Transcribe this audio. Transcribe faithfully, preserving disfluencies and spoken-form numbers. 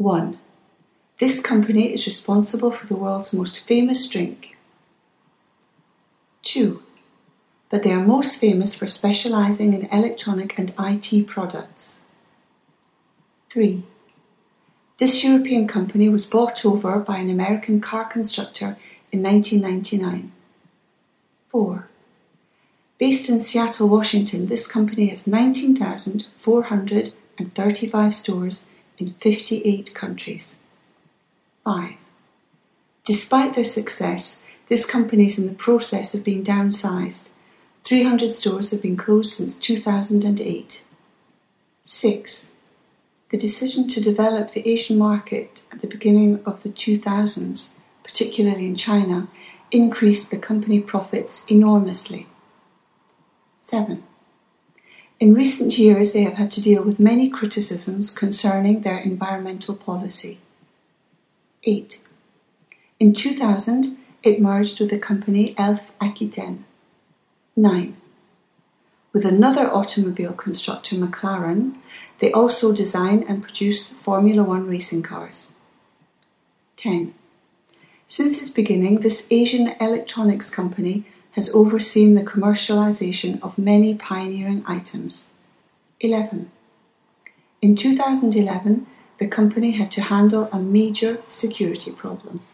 one. This company is responsible for the world's most famous drink. two. That they are most famous for specializing in electronic and I T products. three. This European company was bought over by an American car constructor in nineteen ninety-nine. four. Based in Seattle, Washington, this company has nineteen thousand four hundred thirty-five stores in fifty-eight countries. five. Despite their success, this company is in the process of being downsized. three hundred stores have been closed since two thousand eight. six. The decision to develop the Asian market at the beginning of the two thousands, particularly in China, increased the company profits enormously. seven. In recent years, they have had to deal with many criticisms concerning their environmental policy. eight. In two thousand, it merged with the company Elf Aquitaine. nine. With another automobile constructor, McLaren, they also design and produce Formula One racing cars. ten. Since its beginning, this Asian electronics company has overseen the commercialization of many pioneering items. eleven. In two thousand eleven, the company had to handle a major security problem.